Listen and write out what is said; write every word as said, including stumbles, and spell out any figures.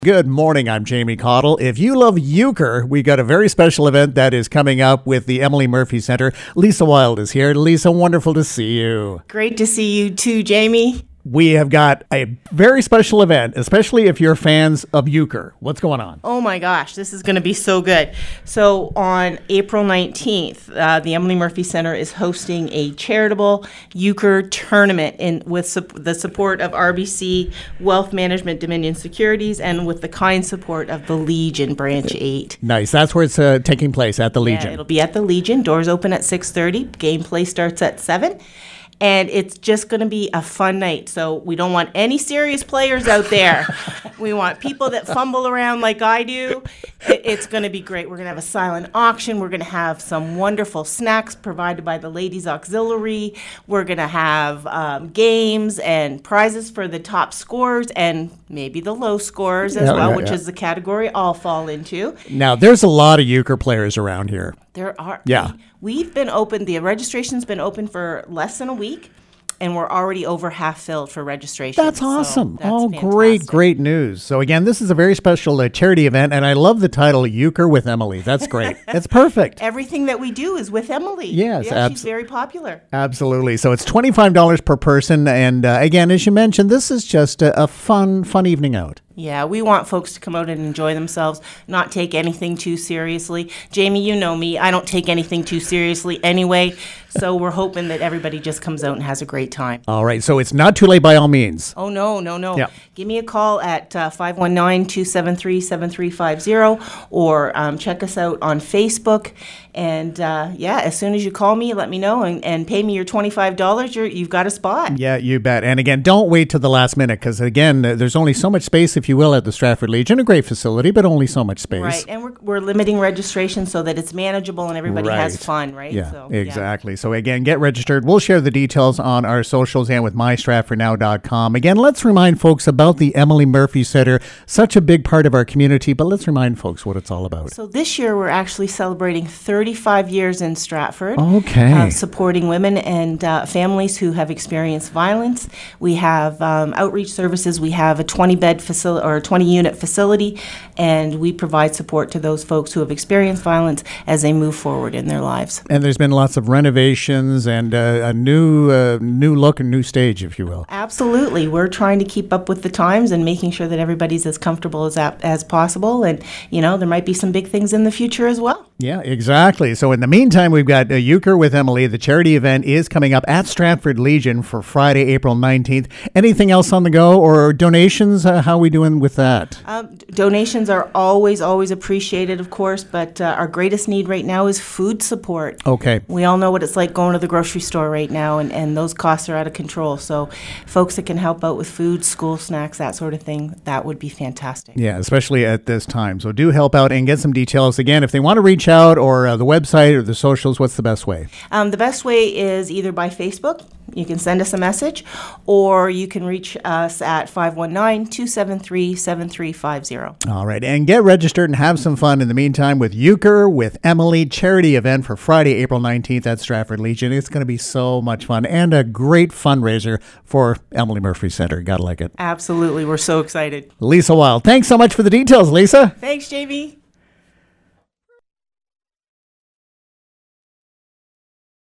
Good morning, I'm Jamie Cottle. If you love euchre, we got a very special event that is coming up with the Emily Murphy Center. Lisa Wild is here. Lisa, wonderful to see you. Great to see you too, Jamie. We have got a very special event, especially if you're fans of euchre. What's going on? Oh my gosh, this is going to be so good. So on April nineteenth, uh, the Emily Murphy Center is hosting a charitable euchre tournament in with su- the support of R B C Wealth Management Dominion Securities and with the kind support of the Legion Branch eight. Nice. That's where it's uh, taking place, at the Legion. Yeah, it'll be at the Legion. Doors open at six thirty. Gameplay starts at seven. And it's just going to be a fun night. So we don't want any serious players out there. We want people that fumble around like I do. It, it's going to be great. We're going to have a silent auction. We're going to have some wonderful snacks provided by the Ladies Auxiliary. We're going to have um, games and prizes for the top scorers and maybe the low scorers as Yeah, well, yeah, which yeah. is the category I'll fall into. Now, there's a lot of euchre players around here. There are. Yeah. We, we've been open, the registration's been open for less than a week, and we're already over half filled for registration. That's awesome. So that's oh, fantastic. great, great news. So again, this is a very special uh, charity event, and I love the title, Euchre with Emily. That's great. It's perfect. Everything that we do is with Emily. Yes, yeah, abs- she's very popular. Absolutely. So it's twenty-five dollars per person. And uh, again, as you mentioned, this is just a, a fun, fun evening out. Yeah, we want folks to come out and enjoy themselves, not take anything too seriously. Jamie, you know me. I don't take anything too seriously anyway. So we're hoping that everybody just comes out and has a great time. All right. So it's not too late by all means. Oh, no, no, no. Yeah. Give me a call at uh, five one nine, two seven three, seven three five zero or um, check us out on Facebook. And uh, yeah, as soon as you call me, let me know and, and pay me your twenty-five dollars. You're, you've got a spot. Yeah, you bet. And again, don't wait till the last minute because, again, uh, there's only so much space, if you will, at the Stratford Legion. A great facility, but only so much space. Right. And we're, we're limiting registration so that it's manageable and everybody Right. has fun, right? Yeah, so, exactly. So again, get registered. We'll share the details on our socials and with my stratford now dot com. Again, let's remind folks about the Emily Murphy Center, such a big part of our community, but let's remind folks what it's all about. So this year we're actually celebrating thirty-five years in Stratford. Okay. Uh, supporting women and uh, families who have experienced violence. We have um, outreach services. We have a twenty-bed facility or a twenty-unit facility, and we provide support to those folks who have experienced violence as they move forward in their lives. And there's been lots of renovations and uh, a new uh, new look and new stage, if you will. Absolutely. We're trying to keep up with the times and making sure that everybody's as comfortable as as possible. And, you know, there might be some big things in the future as well. Yeah, exactly. So in the meantime, we've got uh, Euchre with Emily. The charity event is coming up at Stratford Legion for Friday, April nineteenth. Anything else on the go or donations? Uh, how are we doing with that? Um, d- donations are always, always appreciated, of course, but uh, our greatest need right now is food support. Okay. We all know what it's like going to the grocery store right now, and, and those costs are out of control. So folks that can help out with food, school snacks, that sort of thing, that would be fantastic. Yeah, especially at this time. So do help out and get some details. Again, if they want to reach out or uh, the website or the socials, what's the best way? Um, the best way is either by Facebook. You can send us a message, or you can reach us at five one nine, two seven three, seven three five zero. All right. And get registered and have some fun in the meantime with Euchre with Emily charity event for Friday, April nineteenth at Stratford Legion. It's going to be so much fun and a great fundraiser for Emily Murphy Center. Gotta like it. Absolutely. We're so excited. Lisa Wild, thanks so much for the details, Lisa. Thanks, J V.